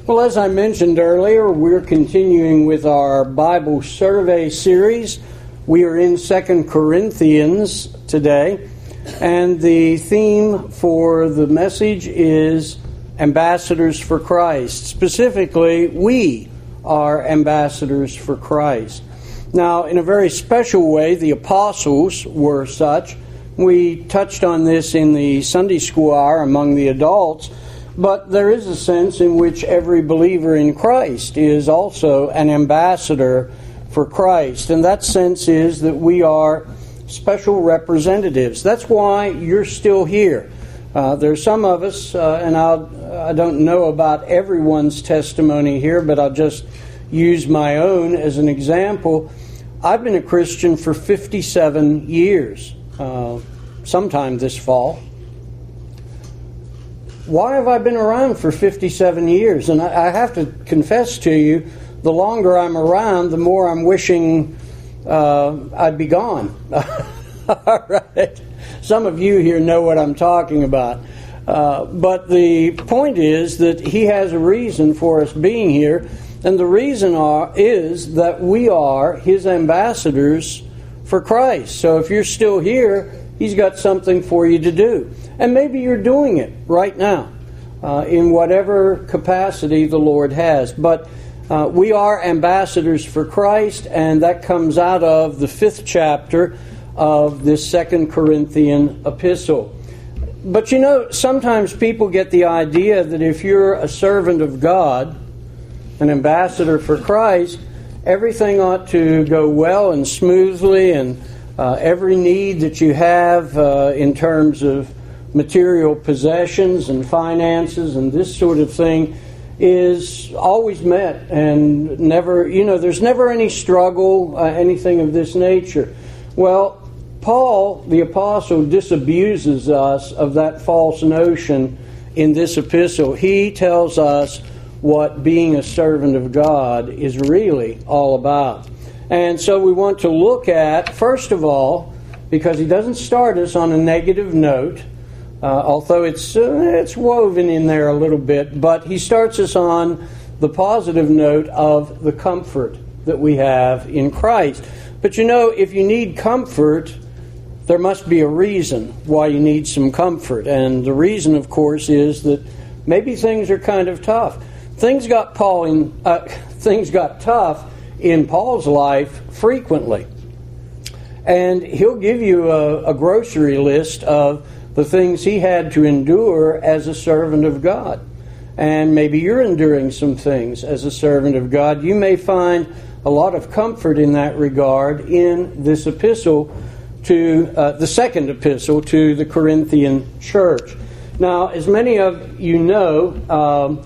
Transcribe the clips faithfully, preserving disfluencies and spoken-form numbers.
Well, as I mentioned earlier, we're continuing with our Bible survey series. We are in Second Corinthians today, and the theme for the message is Ambassadors for Christ. Specifically, we are ambassadors for Christ. Now, in a very special way, the apostles were such. We touched on this in the Sunday school hour among the adults. But there is a sense in which every believer in Christ is also an ambassador for Christ. And that sense is that we are special representatives. That's why you're still here. Uh, there are some of us, uh, and I'll, I don't know about everyone's testimony here, but I'll just use my own as an example. I've been a Christian for fifty-seven years, uh, sometime this fall. Why have I been around for fifty-seven years? And I, I have to confess to you, the longer I'm around, the more I'm wishing uh, I'd be gone. All right. Some of you here know what I'm talking about. Uh, but the point is that he has a reason for us being here. And the reason are, is that we are his ambassadors for Christ. So if you're still here, he's got something for you to do. And maybe you're doing it right now uh, in whatever capacity the Lord has. But uh, we are ambassadors for Christ, and that comes out of the fifth chapter of this Second Corinthian epistle. But you know, sometimes people get the idea that if you're a servant of God, an ambassador for Christ, everything ought to go well and smoothly, and uh, every need that you have uh, in terms of material possessions and finances and this sort of thing is always met, and never, you know, there's never any struggle, uh, anything of this nature. Well, Paul, the apostle, disabuses us of that false notion in this epistle. He tells us what being a servant of God is really all about. And so we want to look at, first of all, because he doesn't start us on a negative note, uh, although it's uh, it's woven in there a little bit, but he starts us on the positive note of the comfort that we have in Christ. But you know, if you need comfort, there must be a reason why you need some comfort. And the reason, of course, is that maybe things are kind of tough. Things got Paul in, uh, things got tough in Paul's life frequently. And he'll give you a, a grocery list of the things he had to endure as a servant of God. And maybe you're enduring some things as a servant of God. You may find a lot of comfort in that regard in this epistle to, uh, the second epistle to the Corinthian church. Now, as many of you know, um,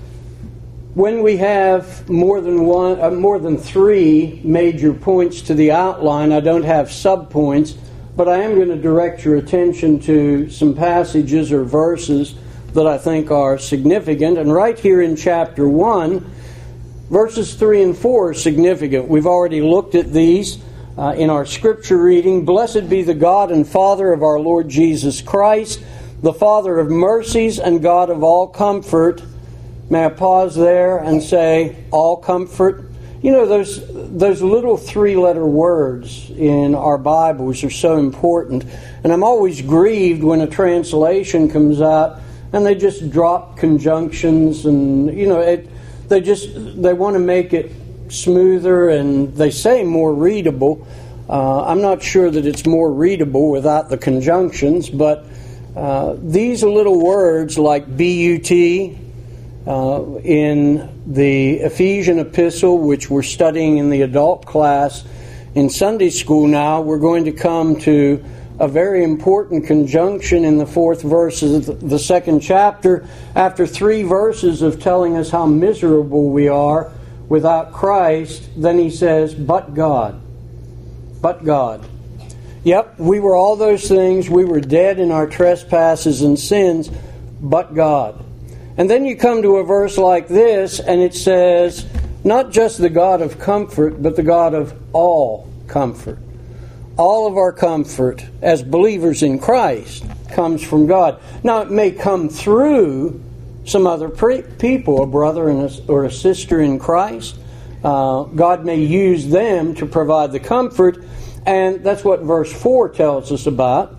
when we have more than one, uh, more than three major points to the outline, I don't have subpoints, but I am going to direct your attention to some passages or verses that I think are significant. And right here in chapter one, verses three and four are significant. We've already looked at these uh, in our scripture reading. Blessed be the God and Father of our Lord Jesus Christ, the Father of mercies and God of all comfort. May I pause there and say, all comfort? You know, those those little three-letter words in our Bibles are so important. And I'm always grieved when a translation comes out and they just drop conjunctions and, you know, it, they just, they want to make it smoother and they say more readable. Uh, I'm not sure that it's more readable without the conjunctions, but uh, these little words like but, Uh, in the Ephesian epistle, which we're studying in the adult class in Sunday school now, we're going to come to a very important conjunction in the fourth verse of the second chapter. After three verses of telling us how miserable we are without Christ, then he says, but God. But God. Yep, we were all those things. We were dead in our trespasses and sins, but God. And then you come to a verse like this, and it says, not just the God of comfort, but the God of all comfort. All of our comfort as believers in Christ comes from God. Now, it may come through some other pre- people, a brother and a, or a sister in Christ. Uh, God may use them to provide the comfort, and that's what verse four tells us about.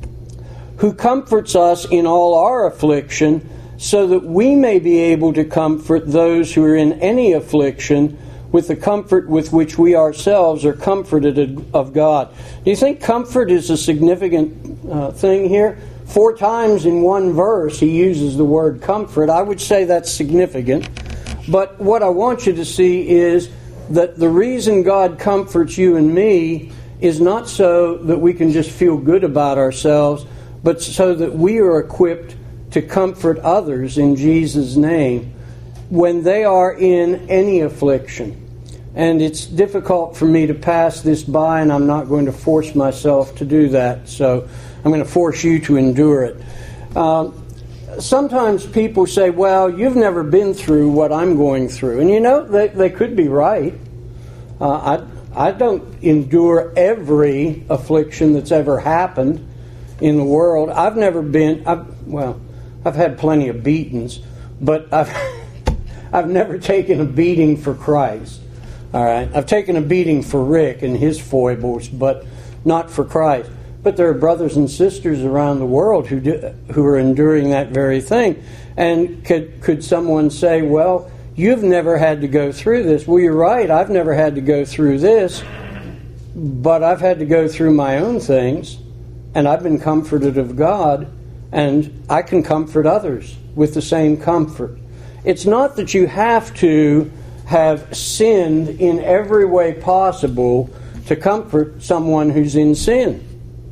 Who comforts us in all our affliction, so that we may be able to comfort those who are in any affliction with the comfort with which we ourselves are comforted of God. Do you think comfort is a significant uh, thing here? Four times in one verse he uses the word comfort. I would say that's significant. But what I want you to see is that the reason God comforts you and me is not so that we can just feel good about ourselves, but so that we are equipped to comfort others in Jesus' name when they are in any affliction. And it's difficult for me to pass this by, and I'm not going to force myself to do that. So I'm going to force you to endure it. Um, sometimes people say, well, you've never been through what I'm going through. And you know, they, they could be right. Uh, I, I don't endure every affliction that's ever happened in the world. I've never been, I've, well, I've had plenty of beatings, but I've, I've never taken a beating for Christ. All right, I've taken a beating for Rick and his foibles, but not for Christ. But there are brothers and sisters around the world who do, who are enduring that very thing. And could could someone say, well, you've never had to go through this? Well, you're right, I've never had to go through this, but I've had to go through my own things, and I've been comforted of God, and I can comfort others with the same comfort. It's not that you have to have sinned in every way possible to comfort someone who's in sin.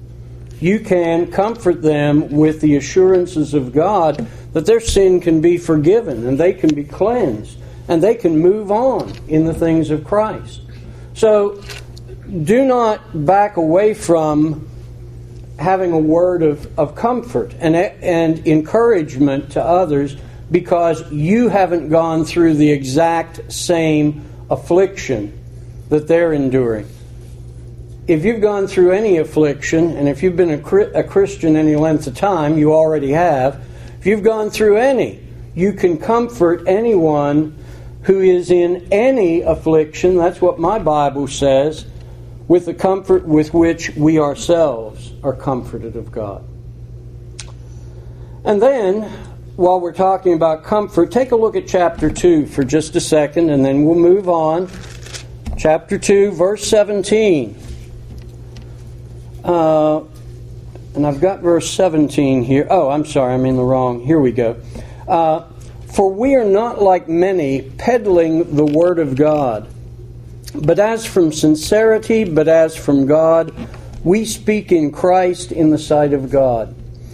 You can comfort them with the assurances of God that their sin can be forgiven and they can be cleansed and they can move on in the things of Christ. So do not back away from having a word of, of comfort and, and encouragement to others because you haven't gone through the exact same affliction that they're enduring. If you've gone through any affliction, and if you've been a, a Christian any length of time, you already have, if you've gone through any, you can comfort anyone who is in any affliction, that's what my Bible says, with the comfort with which we ourselves are comforted of God. And then, while we're talking about comfort, take a look at chapter two for just a second, and then we'll move on. Chapter two, verse seventeen. Uh, and I've got verse seventeen here. Oh, I'm sorry, I'm in the wrong. Here we go. Uh, For we are not like many peddling the word of God, but as from sincerity, but as from God, we speak in Christ in the sight of God.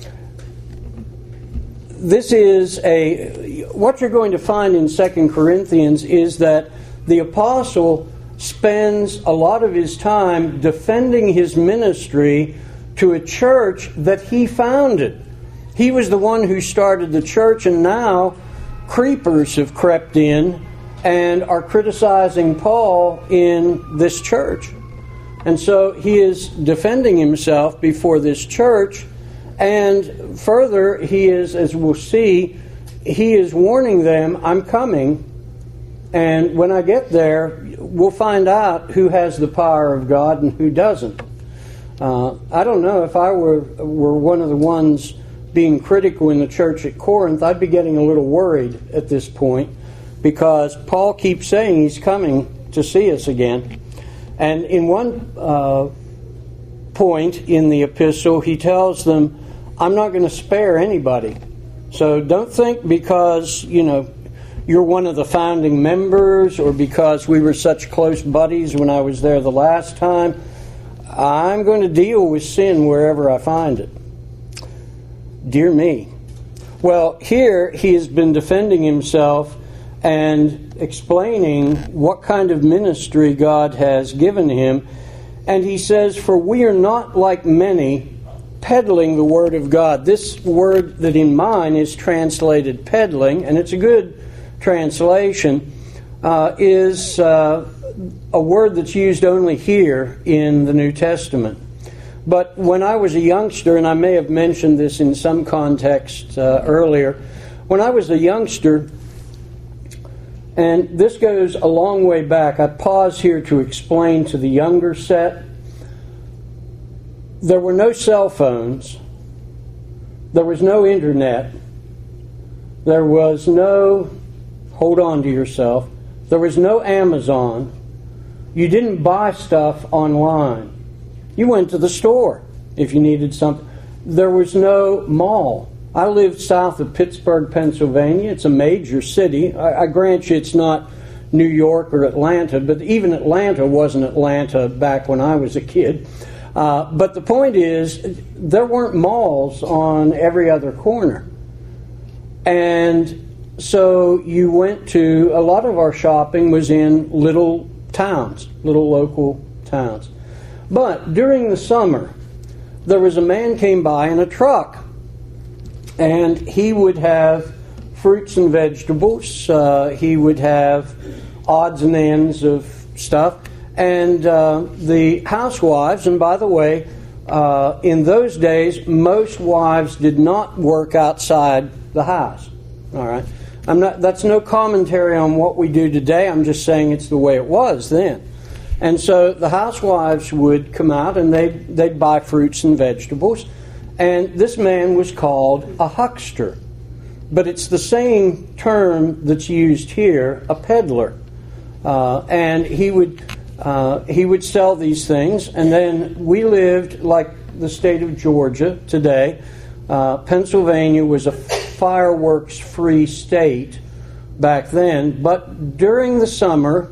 This is a, what you're going to find in Second Corinthians is that the apostle spends a lot of his time defending his ministry to a church that he founded. He was the one who started the church, and now creepers have crept in and are criticizing Paul in this church. And so he is defending himself before this church, and further, he is, as we'll see, he is warning them, I'm coming, and when I get there, we'll find out who has the power of God and who doesn't. Uh, I don't know, if I were, were one of the ones being critical in the church at Corinth, I'd be getting a little worried at this point, because Paul keeps saying he's coming to see us again. And in one uh, point in the epistle, he tells them, I'm not going to spare anybody. So don't think because, you know, you're one of the founding members or because we were such close buddies when I was there the last time, I'm going to deal with sin wherever I find it. Dear me. Well, here he has been defending himself and explaining what kind of ministry God has given him. And he says, for we are not like many peddling the word of God. This word that in mine is translated peddling, and it's a good translation, uh, is uh, a word that's used only here in the New Testament. But when I was a youngster, and I may have mentioned this in some context uh, earlier, When I was a youngster, and this goes a long way back, I pause here to explain to the younger set. There were no cell phones. There was no internet. There was no, hold on to yourself, there was no Amazon. You didn't buy stuff online. You went to the store if you needed something. There was no mall. I lived south of Pittsburgh, Pennsylvania. It's a major city. I, I grant you it's not New York or Atlanta, but even Atlanta wasn't Atlanta back when I was a kid. Uh, but the point is, there weren't malls on every other corner. And so you went to, a lot of our shopping was in little towns, little local towns. But during the summer, there was a man came by in a truck, and he would have fruits and vegetables. Uh, he would have odds and ends of stuff. And uh, the housewives, and by the way, uh, in those days, most wives did not work outside the house. All right, I'm not. That's no commentary on what we do today. I'm just saying it's the way it was then. And so the housewives would come out and they'd, they'd buy fruits and vegetables. And this man was called a huckster. But it's the same term that's used here, a peddler. Uh, and he would uh, he would sell these things. And then we lived like the state of Georgia today. Uh, Pennsylvania was a fireworks-free state back then. But during the summer,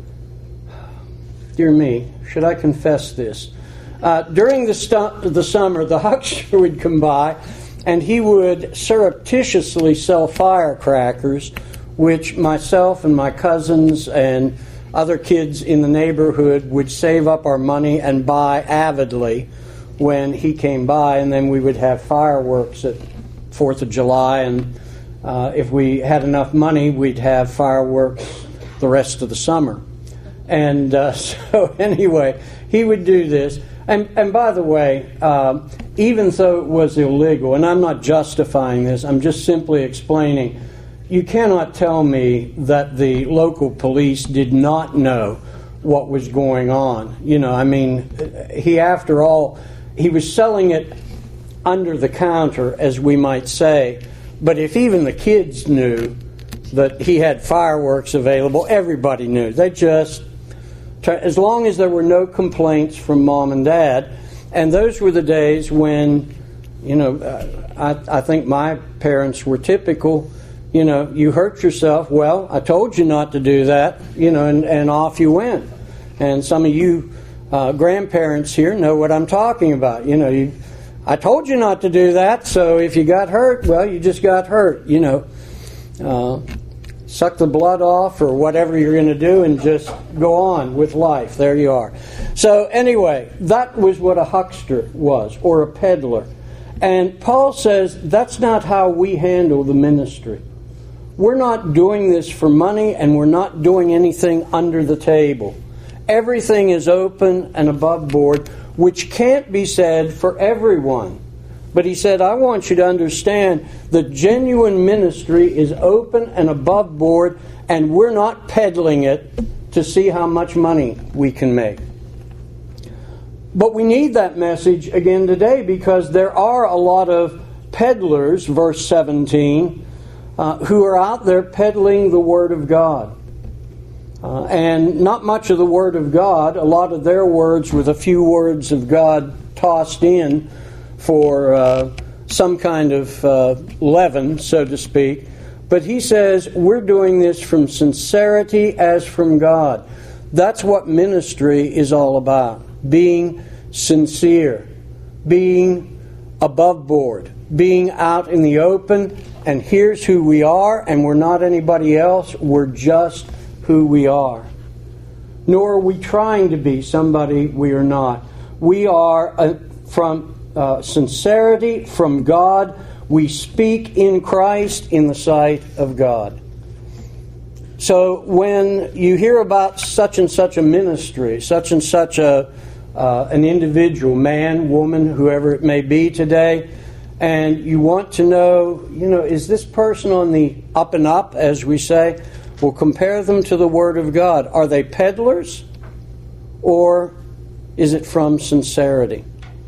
dear me, should I confess this? Uh, during the, stu- the summer, the huckster would come by, and he would surreptitiously sell firecrackers, which myself and my cousins and other kids in the neighborhood would save up our money and buy avidly when he came by, and then we would have fireworks at fourth of July, and uh, if we had enough money, we'd have fireworks the rest of the summer. And uh, so anyway, he would do this. And, and by the way, uh, even though it was illegal, and I'm not justifying this, I'm just simply explaining, you cannot tell me that the local police did not know what was going on. You know, I mean, he, after all, he was selling it under the counter, as we might say. But if even the kids knew that he had fireworks available, everybody knew. They just... As long as there were no complaints from mom and dad, and those were the days when, you know, uh, I, I think my parents were typical. You know, you hurt yourself, well, I told you not to do that, you know, and, and off you went. And some of you uh, grandparents here know what I'm talking about. You know, you, I told you not to do that, so if you got hurt, well, you just got hurt, you know. Uh, suck the blood off or whatever you're going to do and just go on with life. There you are. So anyway, that was what a huckster was, or a peddler. And Paul says that's not how we handle the ministry. We're not doing this for money, and we're not doing anything under the table. Everything is open and above board, which can't be said for everyone. But he said, I want you to understand that genuine ministry is open and above board, and we're not peddling it to see how much money we can make. But we need that message again today, because there are a lot of peddlers, verse seventeen, uh, who are out there peddling the Word of God. Uh, and not much of the Word of God, a lot of their words with a few words of God tossed in for uh, some kind of uh, leaven, so to speak. But he says we're doing this from sincerity as from God. That's what ministry is all about. Being sincere. Being above board. Being out in the open. And here's who we are, and we're not anybody else. We're just who we are. Nor are we trying to be somebody we are not. We are uh, from... Uh, sincerity from God. We speak in Christ in the sight of God. So when you hear about such and such a ministry, such and such a uh, an individual, man, woman, whoever it may be today, and you want to know, you know, is this person on the up and up, as we say? Well, compare them to the Word of God. Are they peddlers, or is it from sincerity?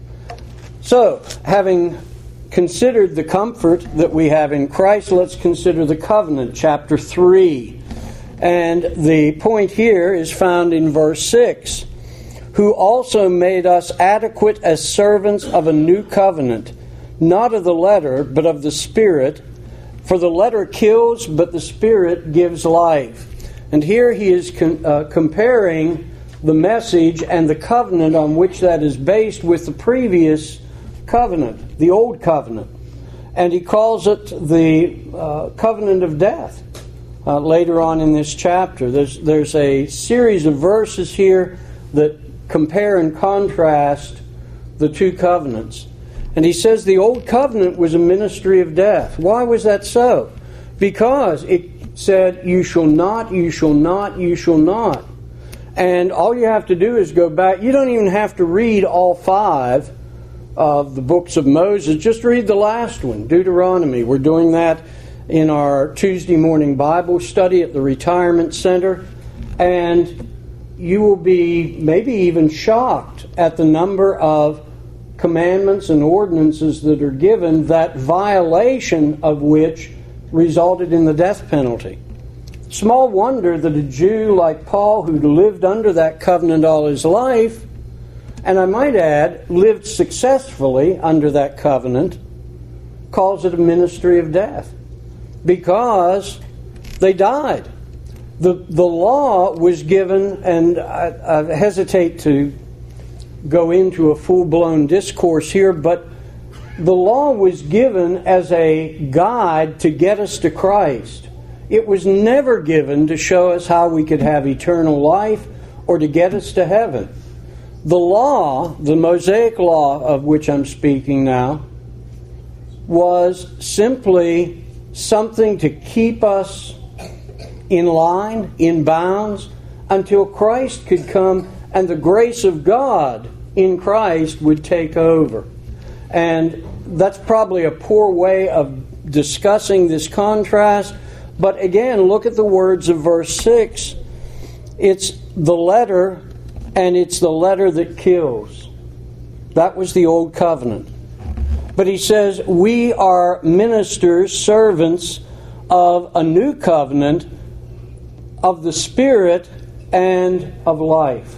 So, having considered the comfort that we have in Christ, let's consider the covenant, chapter three. And the point here is found in verse six. Who also made us adequate as servants of a new covenant, not of the letter, but of the Spirit. For the letter kills, but the Spirit gives life. And here he is con- uh, comparing the message and the covenant on which that is based with the previous covenant, the old covenant. And he calls it the uh, covenant of death uh, later on in this chapter. There's, there's a series of verses here that compare and contrast the two covenants. And he says the old covenant was a ministry of death. Why was that so? Because it said, you shall not, you shall not, you shall not. And all you have to do is go back. You don't even have to read all five of the books of Moses. Just read the last one, Deuteronomy. We're doing that in our Tuesday morning Bible study at the Retirement Center. And you will be maybe even shocked at the number of commandments and ordinances that are given, that violation of which resulted in the death penalty. Small wonder that a Jew like Paul, who lived under that covenant all his life, and I might add, lived successfully under that covenant, calls it a ministry of death. Because they died. The, the law was given, and I, I hesitate to go into a full-blown discourse here, but the law was given as a guide to get us to Christ. It was never given to show us how we could have eternal life or to get us to heaven. The law, the Mosaic law of which I'm speaking now, was simply something to keep us in line, in bounds, until Christ could come and the grace of God in Christ would take over. And that's probably a poor way of discussing this contrast. But again, look at the words of verse six. It's the letter, and it's the letter that kills. That was the old covenant. But he says, we are ministers, servants of a new covenant, of the Spirit and of life.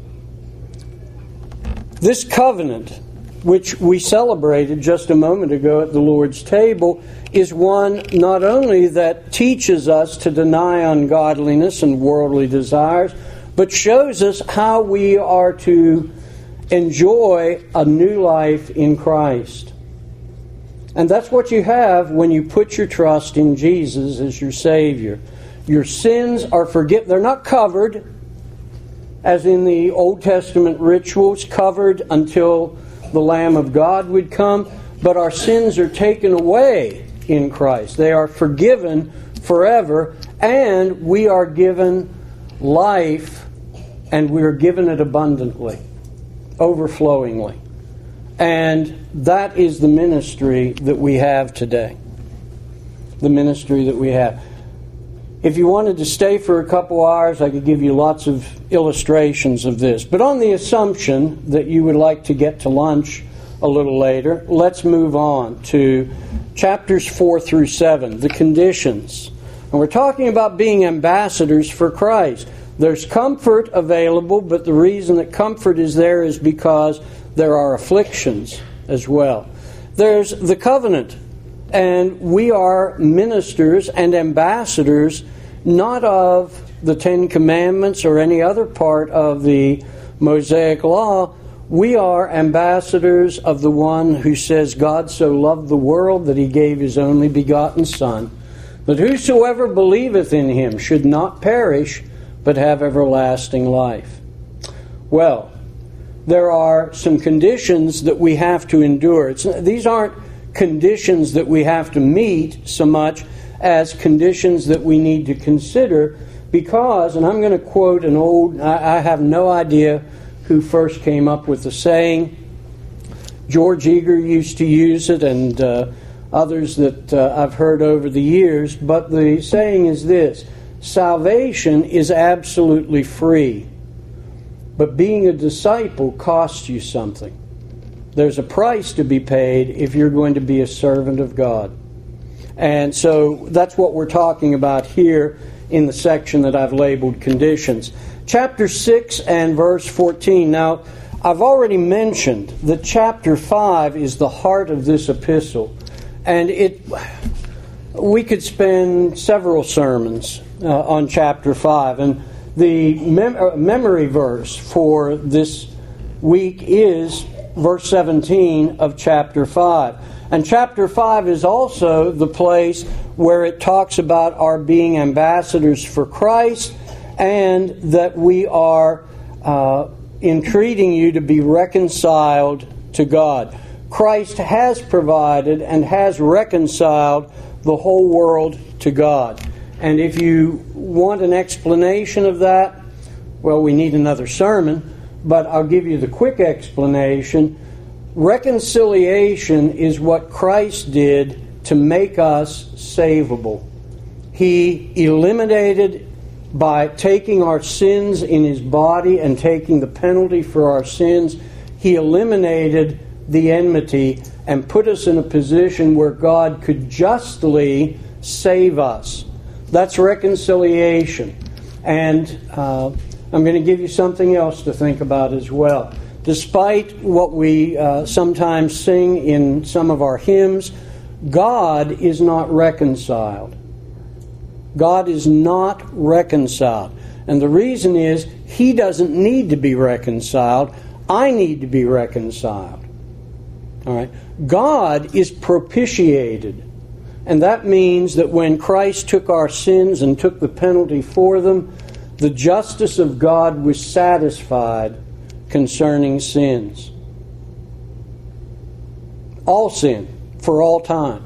This covenant, which we celebrated just a moment ago at the Lord's table, is one not only that teaches us to deny ungodliness and worldly desires, but shows us how we are to enjoy a new life in Christ. And that's what you have when you put your trust in Jesus as your Savior. Your sins are forgiven. They're not covered, as in the Old Testament rituals, covered until the Lamb of God would come, but our sins are taken away in Christ. They are forgiven forever, and we are given life, and we are given it abundantly, overflowingly. And that is the ministry that we have today. The ministry that we have. If you wanted to stay for a couple hours, I could give you lots of illustrations of this. But on the assumption that you would like to get to lunch a little later, let's move on to chapters four through seven, the conditions. And we're talking about being ambassadors for Christ. There's comfort available, but the reason that comfort is there is because there are afflictions as well. There's the covenant, and we are ministers and ambassadors not of the Ten Commandments or any other part of the Mosaic Law. We are ambassadors of the one who says, God so loved the world that he gave his only begotten Son, that whosoever believeth in him should not perish, but have everlasting life. Well, there are some conditions that we have to endure. It's, these aren't conditions that we have to meet so much as conditions that we need to consider, because, and I'm going to quote an old, I, I have no idea who first came up with the saying, George Eager used to use it, and uh, others that uh, I've heard over the years. But the saying is this: salvation is absolutely free, but being a disciple costs you something. There's a price to be paid if you're going to be a servant of God. And so that's what we're talking about here in the section that I've labeled conditions. Chapter six and verse fourteen. Now, I've already mentioned that chapter five is the heart of this epistle. And it, we could spend several sermons uh, on chapter five. And the mem- uh, memory verse for this week is verse seventeen of chapter five. And chapter five is also the place where it talks about our being ambassadors for Christ, and that we are uh, entreating you to be reconciled to God. Christ has provided and has reconciled the whole world to God. And if you want an explanation of that, well, we need another sermon, but I'll give you the quick explanation. Reconciliation is what Christ did to make us savable. He eliminated, by taking our sins in His body and taking the penalty for our sins, He eliminated the enmity and put us in a position where God could justly save us. That's reconciliation. And uh, I'm going to give you something else to think about as well. Despite what we uh, sometimes sing in some of our hymns, God is not reconciled. God is not reconciled. And the reason is, He doesn't need to be reconciled. I need to be reconciled. All right. God is propitiated. And that means that when Christ took our sins and took the penalty for them, the justice of God was satisfied concerning sins. All sin, for all time.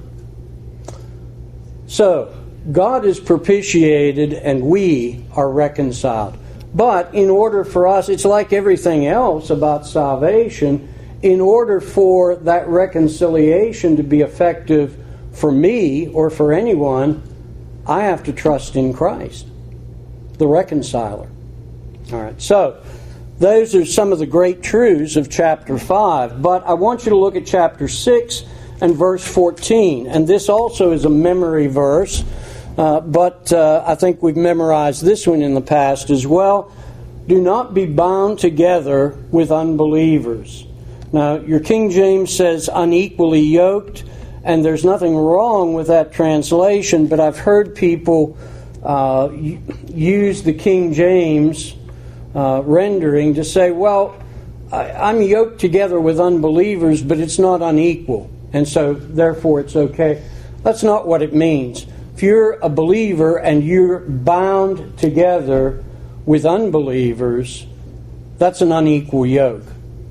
So, God is propitiated and we are reconciled. But in order for us, it's like everything else about salvation, in order for that reconciliation to be effective for me or for anyone, I have to trust in Christ, the reconciler. All right, so those are some of the great truths of chapter five. But I want you to look at chapter six and verse fourteen. And this also is a memory verse. Uh, but uh, I think we've memorized this one in the past as well. Do not be bound together with unbelievers. Now, your King James says unequally yoked. And there's nothing wrong with that translation. But I've heard people uh, use the King James Uh, rendering to say, well, I, I'm yoked together with unbelievers, but it's not unequal, and so therefore it's okay. That's not what it means. If you're a believer and you're bound together with unbelievers, that's an unequal yoke.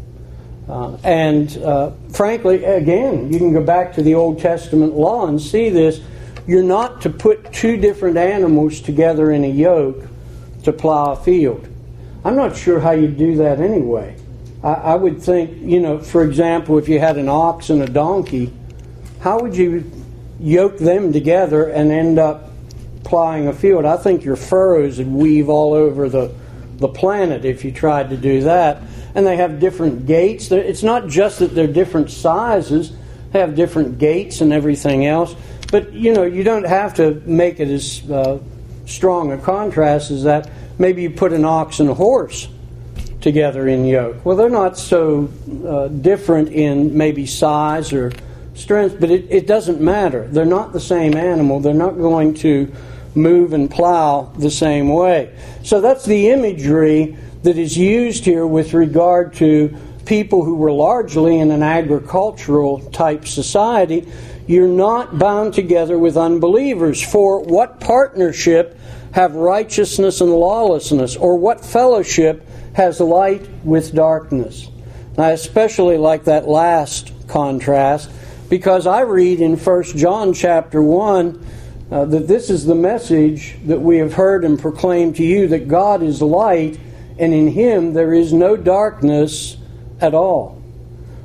Uh, and uh, frankly, again, you can go back to the Old Testament law and see this. You're not to put two different animals together in a yoke to plow a field. I'm not sure how you do that anyway. I, I would think, you know, for example, if you had an ox and a donkey, how would you yoke them together and end up plowing a field? I think your furrows would weave all over the, the planet if you tried to do that. And they have different gaits. It's not just that they're different sizes. They have different gaits and everything else. But, you know, you don't have to make it as uh, strong a contrast as that. Maybe you put an ox and a horse together in yoke. Well, they're not so uh, different in maybe size or strength, but it, it doesn't matter. They're not the same animal. They're not going to move and plow the same way. So that's the imagery that is used here with regard to people who were largely in an agricultural type society. You're not bound together with unbelievers. For what partnership have righteousness and lawlessness? Or what fellowship has light with darkness? And I especially like that last contrast, because I read in First John chapter one uh, that this is the message that we have heard and proclaimed to you, that God is light, and in Him there is no darkness at all.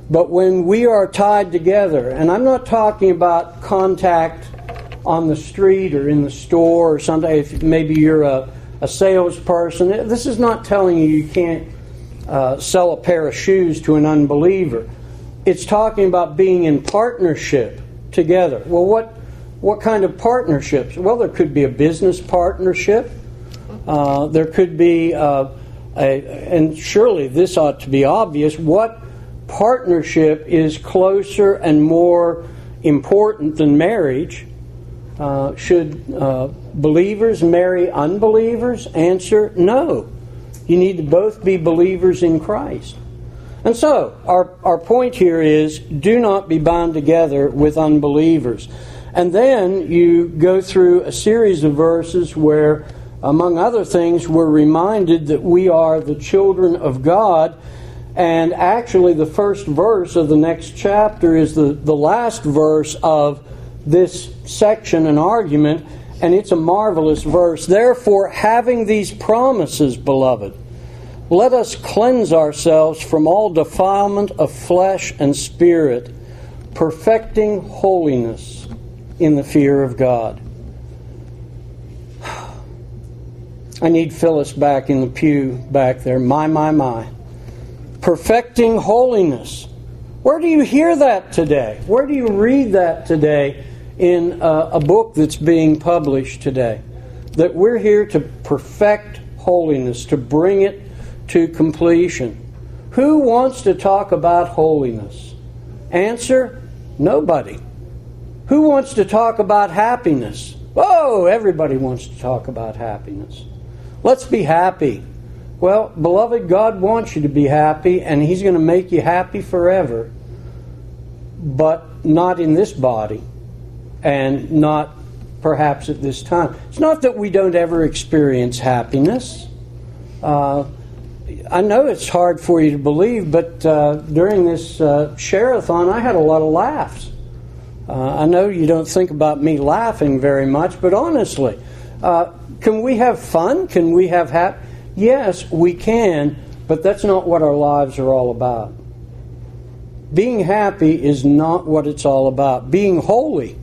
But when we are tied together, and I'm not talking about contact on the street or in the store or something, if maybe you're a, a salesperson, this is not telling you you can't uh, sell a pair of shoes to an unbeliever. It's talking about being in partnership together. Well, what what kind of partnerships? Well, there could be a business partnership. Uh, there could be, uh, a, and surely this ought to be obvious, what partnership is closer and more important than marriage? Uh, should uh, believers marry unbelievers? Answer, no. You need to both be believers in Christ. And so, our, our point here is, do not be bound together with unbelievers. And then you go through a series of verses where, among other things, we're reminded that we are the children of God. And actually, the first verse of the next chapter is the, the last verse of this section and argument, and it's a marvelous verse. Therefore, having these promises, beloved, let us cleanse ourselves from all defilement of flesh and spirit, perfecting holiness in the fear of God. I need Phyllis back in the pew back there. My, my, my. Perfecting holiness. Where do you hear that today? Where do you read that today in a, a book that's being published today? That we're here to perfect holiness, to bring it to completion. Who wants to talk about holiness? Answer, nobody. Who wants to talk about happiness? Oh, everybody wants to talk about happiness. Let's be happy. Well, beloved, God wants you to be happy, and He's going to make you happy forever, but not in this body, and not perhaps at this time. It's not that we don't ever experience happiness. Uh, I know it's hard for you to believe, but uh, during this uh, share-a-thon, I had a lot of laughs. Uh, I know you don't think about me laughing very much, but honestly, uh, can we have fun? Can we have happiness? Yes, we can, but that's not what our lives are all about. Being happy is not what it's all about. Being holy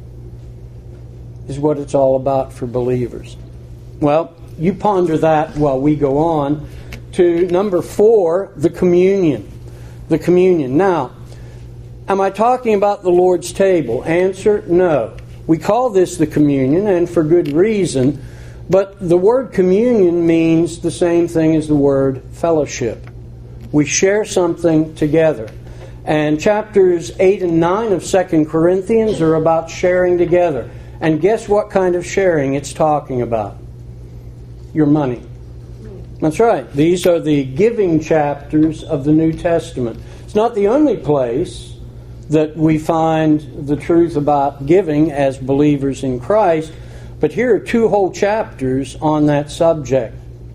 is what it's all about for believers. Well, you ponder that while we go on to number four, the communion. The communion. Now, am I talking about the Lord's table? Answer, no. We call this the communion, and for good reason. But the word communion means the same thing as the word fellowship. We share something together. And chapters eight and nine of Second Corinthians are about sharing together. And guess what kind of sharing it's talking about? Your money. That's right. These are the giving chapters of the New Testament. It's not the only place that we find the truth about giving as believers in Christ, but here are two whole chapters on that subject.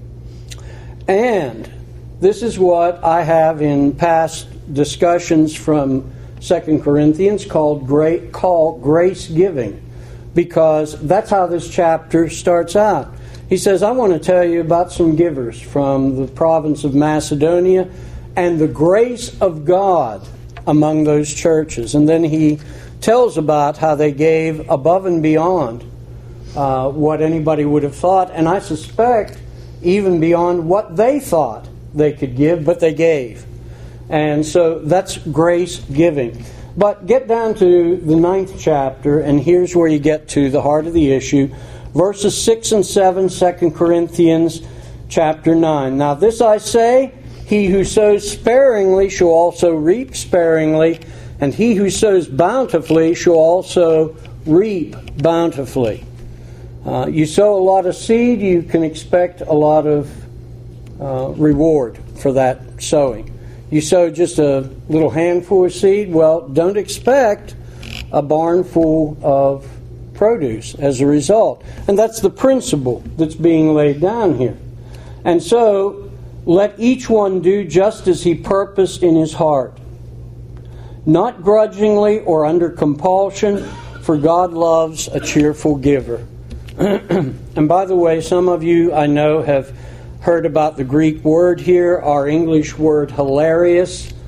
And this is what I have in past discussions from Second Corinthians called great call grace giving, because that's how this chapter starts out. He says, I want to tell you about some givers from the province of Macedonia and the grace of God among those churches. And then he tells about how they gave above and beyond Uh, what anybody would have thought, and I suspect even beyond what they thought they could give, but they gave. And so that's grace giving. But get down to the ninth chapter, and here's where you get to the heart of the issue. Verses six and seven, Second Corinthians chapter nine. Now this I say, he who sows sparingly shall also reap sparingly, and he who sows bountifully shall also reap bountifully. Uh, you sow a lot of seed, you can expect a lot of uh, reward for that sowing. You sow just a little handful of seed, well, don't expect a barn full of produce as a result. And that's the principle that's being laid down here. And so, let each one do just as he purposed in his heart, not grudgingly or under compulsion, for God loves a cheerful giver. And by the way, some of you I know have heard about the Greek word here. Our English word hilarious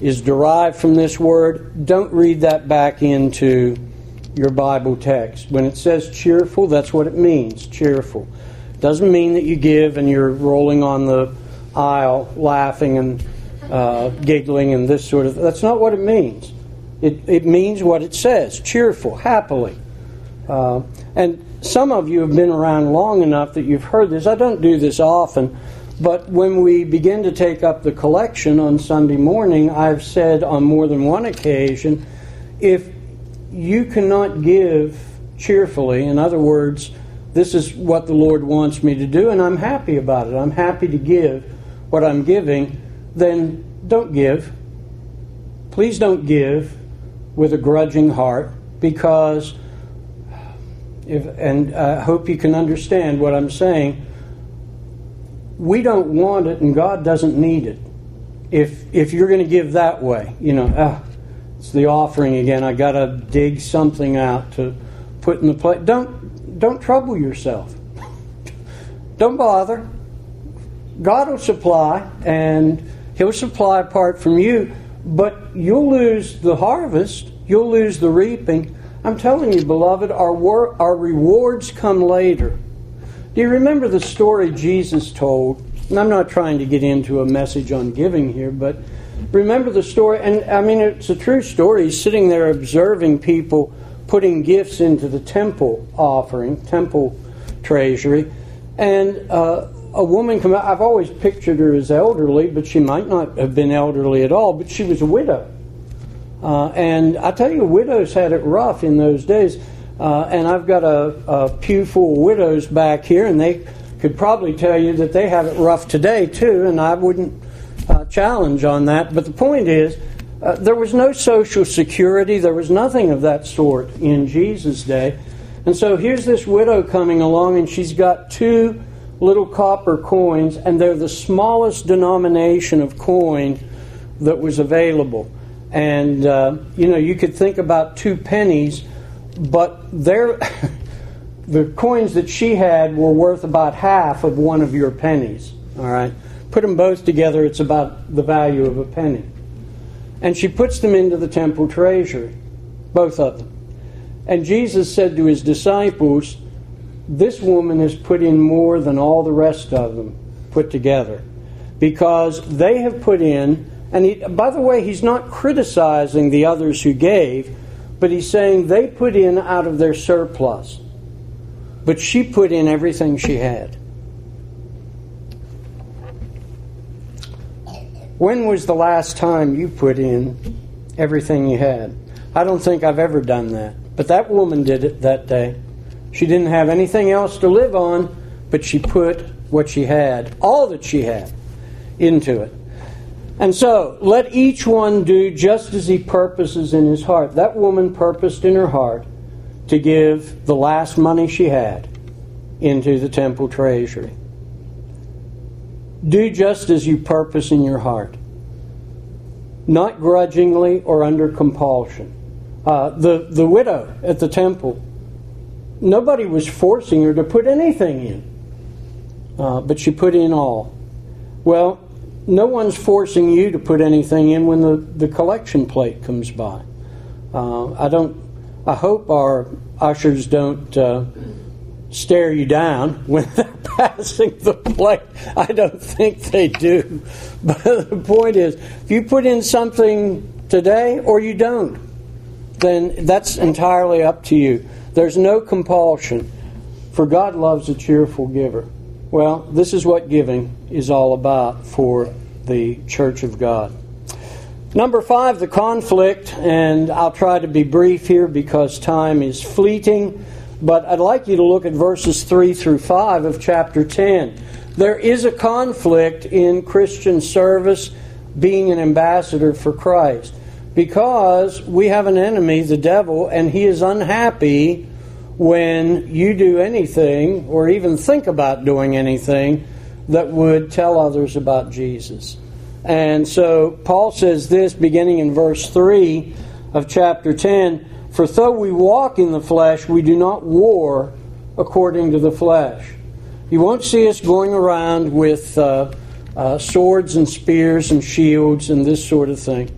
is derived from this word, don't read that back into your Bible text. When it says cheerful, that's what it means, cheerful. Doesn't mean that you give and you're rolling on the aisle laughing and uh, giggling and this sort of... That's not what it means. It, it means what it says, cheerful, happily. Uh, and some of you have been around long enough that you've heard this. I don't do this often, but when we begin to take up the collection on Sunday morning, I've said on more than one occasion, if you cannot give cheerfully, in other words, this is what the Lord wants me to do, and I'm happy about it, I'm happy to give what I'm giving, then don't give. Please don't give with a grudging heart, because, if, and I hope you can understand what I'm saying, we don't want it and God doesn't need it. If if you're going to give that way, you know, ah, it's the offering again, I got to dig something out to put in the plate. Don't, don't trouble yourself. Don't bother. God will supply, and He'll supply apart from you, but you'll lose the harvest, you'll lose the reaping. I'm telling you, beloved, our wor- our rewards come later. Do you remember the story Jesus told? And I'm not trying to get into a message on giving here, but remember the story, and I mean, it's a true story. He's sitting there observing people putting gifts into the temple offering, temple treasury, and uh, a woman come out. I've always pictured her as elderly, but she might not have been elderly at all, but she was a widow. Uh, and I tell you, widows had it rough in those days. Uh, and I've got a, a pew full of widows back here, and they could probably tell you that they have it rough today, too, and I wouldn't uh, challenge on that. But the point is, uh, there was no social security. There was nothing of that sort in Jesus' day. And so here's this widow coming along, and she's got two little copper coins, and they're the smallest denomination of coin that was available. And, uh, you know, you could think about two pennies, but they're, the coins that she had were worth about half of one of your pennies. All right? Put them both together, it's about the value of a penny. And she puts them into the temple treasury, both of them. And Jesus said to His disciples, this woman has put in more than all the rest of them put together, because they have put in, and he, by the way, He's not criticizing the others who gave, but He's saying they put in out of their surplus. But she put in everything she had. When was the last time you put in everything you had? I don't think I've ever done that. But that woman did it that day. She didn't have anything else to live on, but she put what she had, all that she had, into it. And so, let each one do just as he purposes in his heart. That woman purposed in her heart to give the last money she had into the temple treasury. Do just as you purpose in your heart. Not grudgingly or under compulsion. Uh, the, the widow at the temple, nobody was forcing her to put anything in. Uh, but she put in all. Well, no one's forcing you to put anything in when the, the collection plate comes by. Uh, I don't. I hope our ushers don't uh, stare you down when they're passing the plate. I don't think they do. But the point is, if you put in something today or you don't, then that's entirely up to you. There's no compulsion, for God loves a cheerful giver. Well, this is what giving is all about for the Church of God. Number five, the conflict, and I'll try to be brief here because time is fleeting, but I'd like you to look at verses three through five of chapter ten. There is a conflict in Christian service, being an ambassador for Christ, because we have an enemy, the devil, and he is unhappy when you do anything or even think about doing anything that would tell others about Jesus. And so Paul says this beginning in verse three of chapter ten, for though we walk in the flesh, we do not war according to the flesh. You won't see us going around with uh, uh, swords and spears and shields and this sort of thing.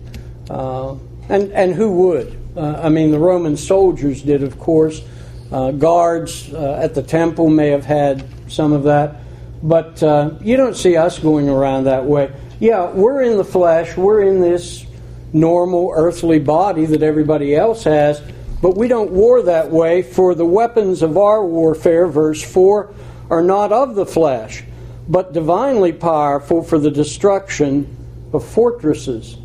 Uh, and, and who would? Uh, I mean, the Roman soldiers did, of course. Uh, guards uh, at the temple may have had some of that. But uh, you don't see us going around that way. Yeah, we're in the flesh. We're in this normal earthly body that everybody else has. But we don't war that way, for the weapons of our warfare, verse four, are not of the flesh, but divinely powerful for the destruction of fortresses.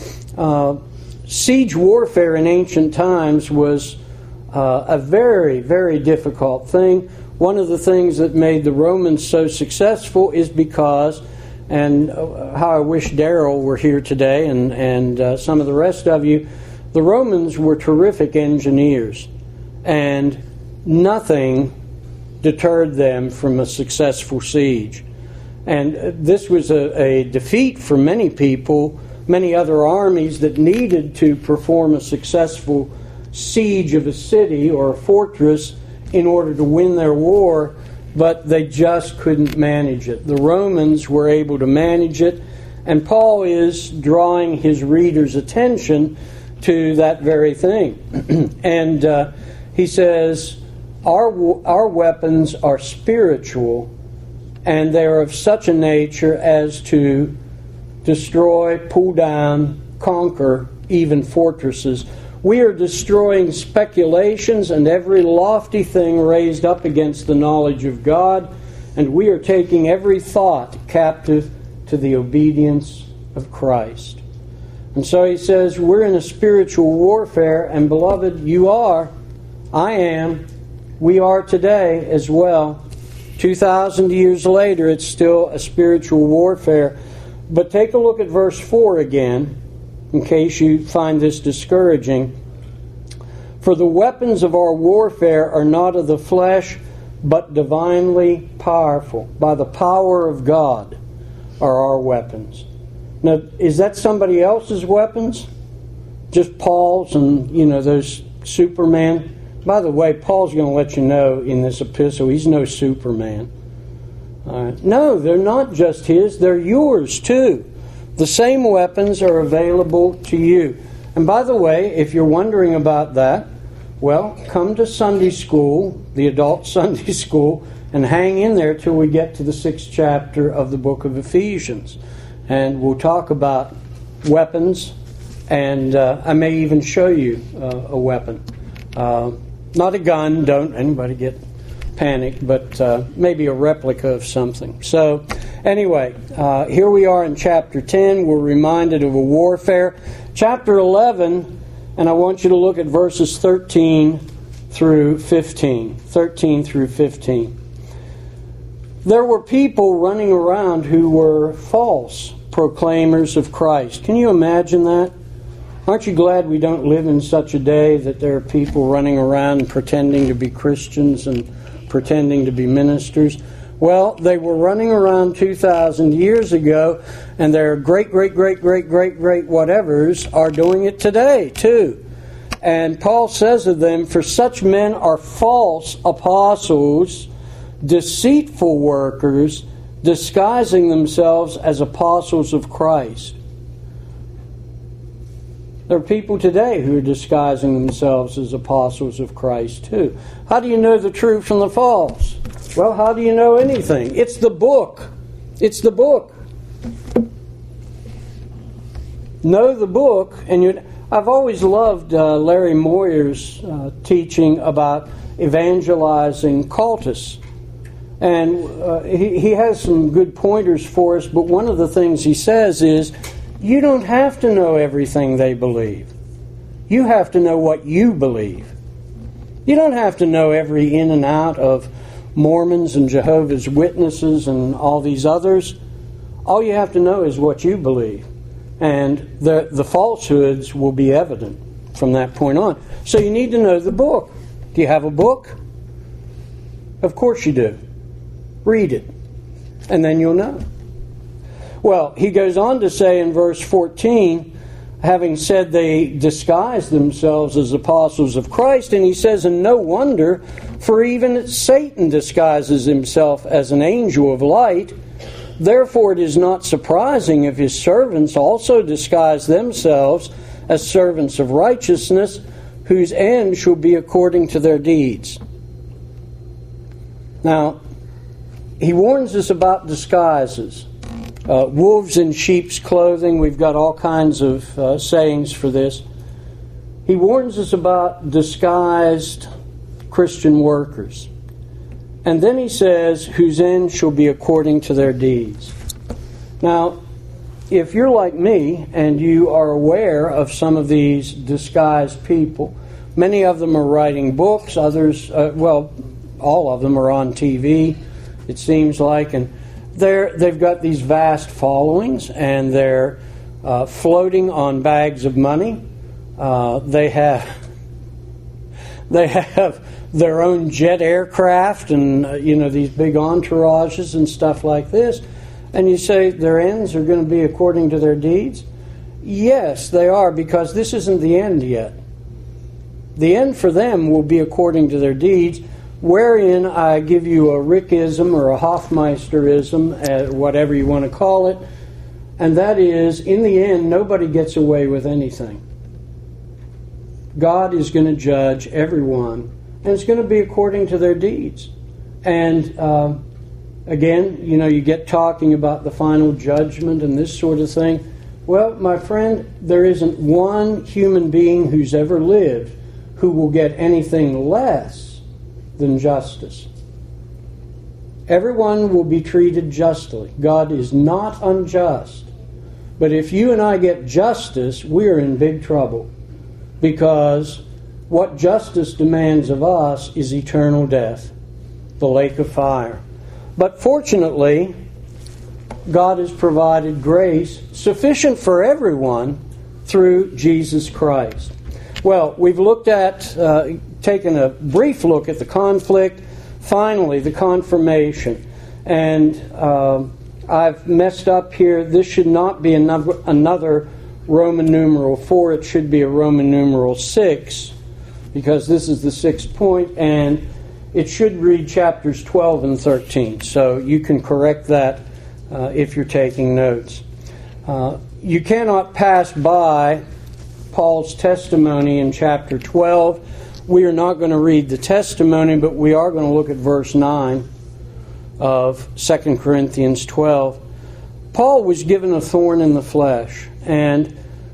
Uh, siege warfare in ancient times was uh, a very, very difficult thing. One of the things that made the Romans so successful is because, and how I wish Darrell were here today and, and uh, some of the rest of you, the Romans were terrific engineers, and nothing deterred them from a successful siege. And this was a, a defeat for many people, many other armies that needed to perform a successful siege of a city or a fortress in order to win their war, but they just couldn't manage it. The Romans were able to manage it, and Paul is drawing his readers' attention to that very thing. and uh, he says, our, our weapons are spiritual, and they are of such a nature as to destroy, pull down, conquer even fortresses. We are destroying speculations and every lofty thing raised up against the knowledge of God, and we are taking every thought captive to the obedience of Christ. And so he says, we're in a spiritual warfare, and beloved, you are, I am, we are today as well. two thousand years later, it's still a spiritual warfare. But take a look at verse four again, in case you find this discouraging. For the weapons of our warfare are not of the flesh, but divinely powerful. By the power of God are our weapons. Now, is that somebody else's weapons? Just Paul's and, you know, those Superman? By the way, Paul's going to let you know in this epistle, he's no Superman. All right. No, they're not just his, they're yours too. The same weapons are available to you. And by the way, if you're wondering about that, well, come to Sunday school, the adult Sunday school, and hang in there till we get to the sixth chapter of the book of Ephesians. And we'll talk about weapons, and uh, I may even show you uh, a weapon. Uh, not a gun, don't anybody get panicked, but uh, maybe a replica of something. So, anyway, uh, here we are in chapter ten. We're reminded of a warfare. Chapter eleven, and I want you to look at verses thirteen through fifteen. thirteen through fifteen. There were people running around who were false proclaimers of Christ. Can you imagine that? Aren't you glad we don't live in such a day that there are people running around pretending to be Christians and pretending to be ministers? Well, they were running around two thousand years ago, and their great, great, great, great, great, great whatevers are doing it today, too. And Paul says of them, for such men are false apostles, deceitful workers, disguising themselves as apostles of Christ. There are people today who are disguising themselves as apostles of Christ too. How do you know the true from the false? Well, how do you know anything? It's the book. It's the book. Know the book, and you. I've always loved uh, Larry Moyer's uh, teaching about evangelizing cultists. And uh, he, he has some good pointers for us, but one of the things he says is, you don't have to know everything they believe. You have to know what you believe. You don't have to know every in and out of Mormons and Jehovah's Witnesses and all these others. All you have to know is what you believe. And the, the falsehoods will be evident from that point on. So you need to know the book. Do you have a book? Of course you do. Read it, and then you'll know. Well, he goes on to say in verse fourteen, having said they disguise themselves as apostles of Christ, and he says, and no wonder, for even Satan disguises himself as an angel of light. Therefore it is not surprising if his servants also disguise themselves as servants of righteousness, whose end shall be according to their deeds. Now, he warns us about disguises. Uh, wolves in sheep's clothing. We've got all kinds of uh, sayings for this. He warns us about disguised Christian workers. And then he says, whose end shall be according to their deeds. Now, if you're like me and you are aware of some of these disguised people, many of them are writing books, others, uh, well, all of them are on T V, it seems like, and they're, they've got these vast followings, and they're uh, floating on bags of money. Uh, they have they have their own jet aircraft, and uh, you know, these big entourages and stuff like this. And you say their ends are going to be according to their deeds? Yes, they are, because this isn't the end yet. The end for them will be according to their deeds, wherein I give you a Rickism or a Hoffmeisterism, uh, whatever you want to call it, and that is, in the end, nobody gets away with anything. God is going to judge everyone, and it's going to be according to their deeds. And uh, again, you know, you get talking about the final judgment and this sort of thing. Well, my friend, there isn't one human being who's ever lived who will get anything less than justice. Everyone will be treated justly. God is not unjust. But if you and I get justice, we're in big trouble. Because what justice demands of us is eternal death, the lake of fire. But fortunately, God has provided grace sufficient for everyone through Jesus Christ. Well, we've looked at, uh, taken a brief look at the conflict, finally the confirmation. And uh, I've messed up here. This should not be another, another Roman numeral four. It should be a Roman numeral six, because this is the sixth point, and it should read chapters twelve and thirteen. So you can correct that uh, if you're taking notes. Uh, you cannot pass by Paul's testimony in chapter twelve. We are not going to read the testimony, but we are going to look at verse nine of Second Corinthians twelve. Paul was given a thorn in the flesh, and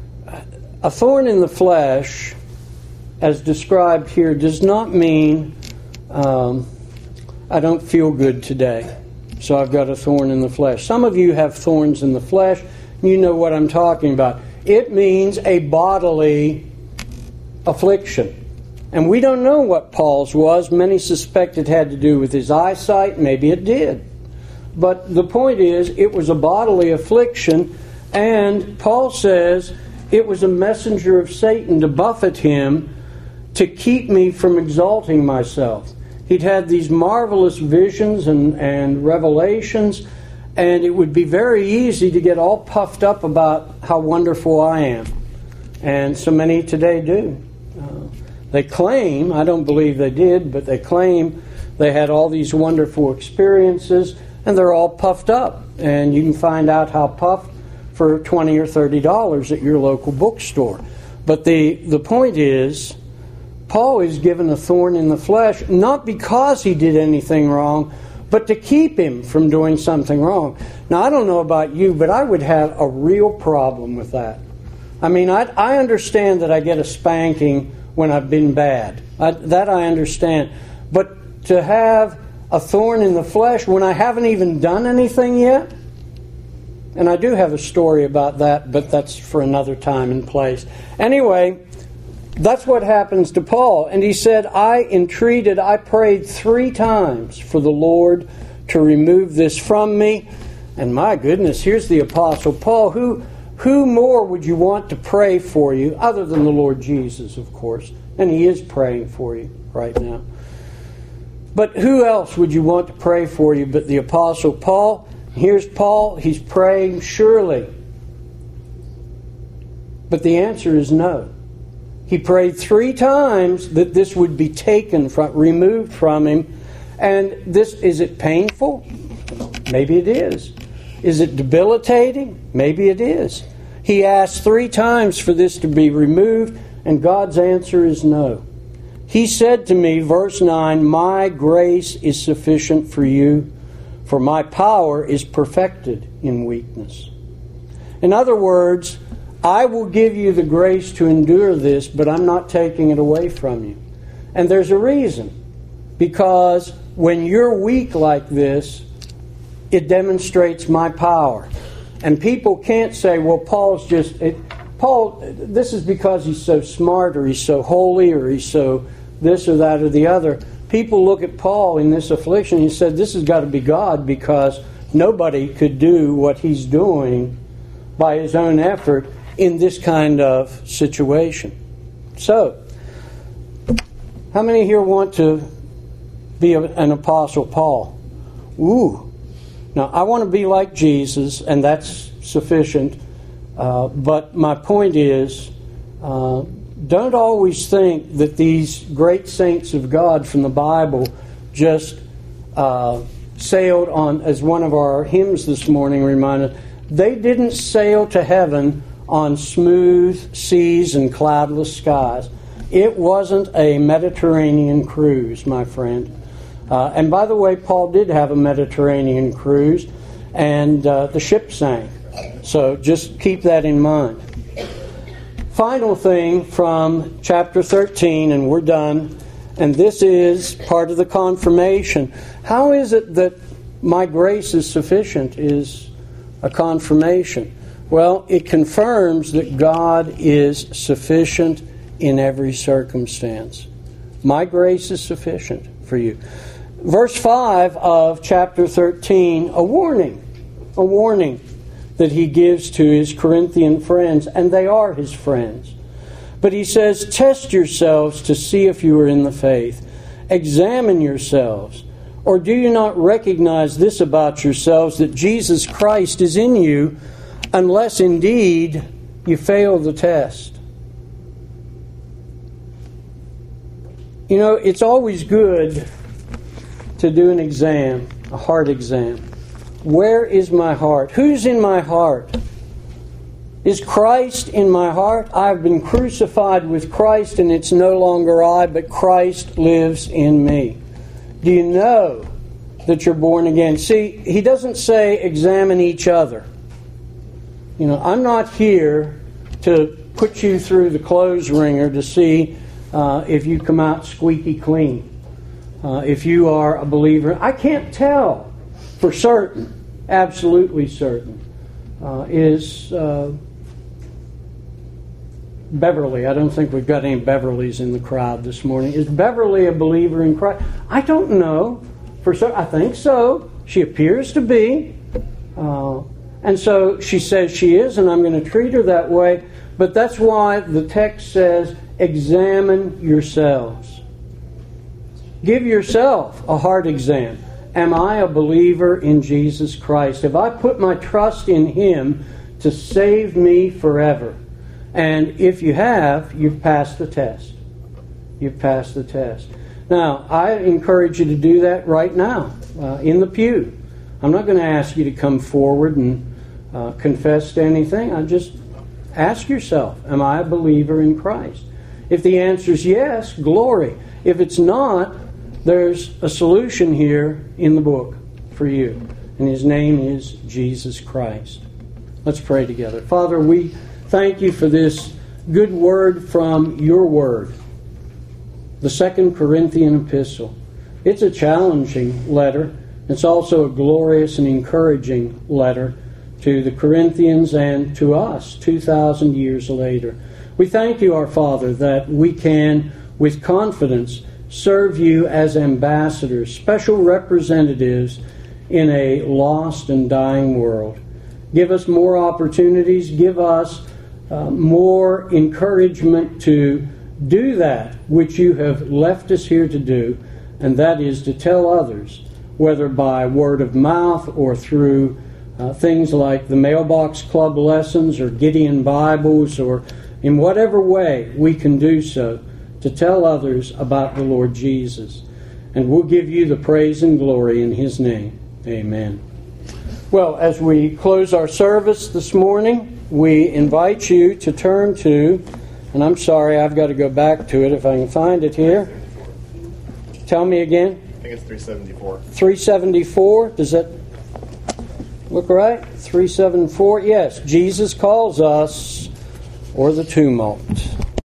a thorn in the flesh, as described here, does not mean um, I don't feel good today, so I've got a thorn in the flesh. Some of you have thorns in the flesh. You know what I'm talking about. It means a bodily affliction. And we don't know what Paul's was. Many suspect it had to do with his eyesight. Maybe it did. But the point is, it was a bodily affliction, and Paul says it was a messenger of Satan to buffet him, to keep me from exalting myself. He'd had these marvelous visions and, and revelations, and it would be very easy to get all puffed up about how wonderful I am. And so many today do. Uh, they claim, I don't believe they did, but they claim they had all these wonderful experiences, and they're all puffed up. And you can find out how puffed for twenty or thirty dollars at your local bookstore. But the, the point is, Paul is given a thorn in the flesh, not because he did anything wrong, but to keep him from doing something wrong. Now, I don't know about you, but I would have a real problem with that. I mean, I, I understand that I get a spanking when I've been bad. I, that I understand. But to have a thorn in the flesh when I haven't even done anything yet? And I do have a story about that, but that's for another time and place. Anyway, that's what happens to Paul. And he said, I entreated, I prayed three times for the Lord to remove this from me. And my goodness, here's the Apostle Paul. Who, who more would you want to pray for you, other than the Lord Jesus, of course? And he is praying for you right now. But who else would you want to pray for you but the Apostle Paul? Here's Paul. He's praying, surely. But the answer is no. He prayed three times that this would be taken from, removed from him. And this, is it painful? Maybe it is. Is it debilitating? Maybe it is. He asked three times for this to be removed, and God's answer is no. He said to me, verse nine, "My grace is sufficient for you, for my power is perfected in weakness." In other words, I will give you the grace to endure this, but I'm not taking it away from you. And there's a reason. Because when you're weak like this, it demonstrates my power. And people can't say, well, Paul's just... It, Paul, this is because he's so smart, or he's so holy, or he's so this or that or the other. People look at Paul in this affliction, he said, this has got to be God, because nobody could do what he's doing by his own effort in this kind of situation. So, how many here want to be an Apostle Paul? Ooh. Now, I want to be like Jesus, and that's sufficient. Uh, but my point is, uh, don't always think that these great saints of God from the Bible just uh, sailed on, as one of our hymns this morning reminded, they didn't sail to heaven on smooth seas and cloudless skies. It wasn't a Mediterranean cruise, my friend. Uh, and by the way, Paul did have a Mediterranean cruise, and uh, the ship sank. So just keep that in mind. Final thing from chapter thirteen, and we're done. And this is part of the confirmation. How is it that my grace is sufficient is a confirmation? Well, it confirms that God is sufficient in every circumstance. My grace is sufficient for you. Verse five of chapter thirteen, a warning. A warning that he gives to his Corinthian friends, and they are his friends. But he says, test yourselves to see if you are in the faith. Examine yourselves. Or do you not recognize this about yourselves, that Jesus Christ is in you, unless indeed you fail the test? You know, it's always good to do an exam, a heart exam. Where is my heart? Who's in my heart? Is Christ in my heart? I've been crucified with Christ, and it's no longer I, but Christ lives in me. Do you know that you're born again? See, he doesn't say examine each other. You know, I'm not here to put you through the clothes wringer to see uh, if you come out squeaky clean. Uh, if you are a believer. I can't tell for certain, absolutely certain. Uh, is uh, Beverly, I don't think we've got any Beverlys in the crowd this morning. Is Beverly a believer in Christ? I don't know. For certain, I think so. She appears to be. Uh, and so she says she is, and I'm going to treat her that way. But that's why the text says, examine yourselves. Give yourself a heart exam. Am I a believer in Jesus Christ? Have I put my trust in Him to save me forever? And if you have, you've passed the test. You've passed the test. Now, I encourage you to do that right now, uh, in the pew. I'm not going to ask you to come forward and uh, confess to anything. I just ask yourself, am I a believer in Christ? If the answer is yes, glory. If it's not, there's a solution here in the book for you. And His name is Jesus Christ. Let's pray together. Father, we thank You for this good word from Your word. The Second Corinthian epistle. It's a challenging letter. It's also a glorious and encouraging letter to the Corinthians and to us two thousand years later. We thank You, our Father, that we can, with confidence, serve You as ambassadors, special representatives in a lost and dying world. Give us more opportunities. Give us uh, more encouragement to do that which You have left us here to do, and that is to tell others, whether by word of mouth or through uh, things like the Mailbox Club lessons or Gideon Bibles, or in whatever way we can do so, to tell others about the Lord Jesus. And we'll give You the praise and glory in His name. Amen. Well, as we close our service this morning, we invite you to turn to, and I'm sorry, I've got to go back to it if I can find it here. Tell me again. I think it's three seventy-four. three seventy-four, does that look right? three seventy-four, yes. Jesus calls us, or the tumult.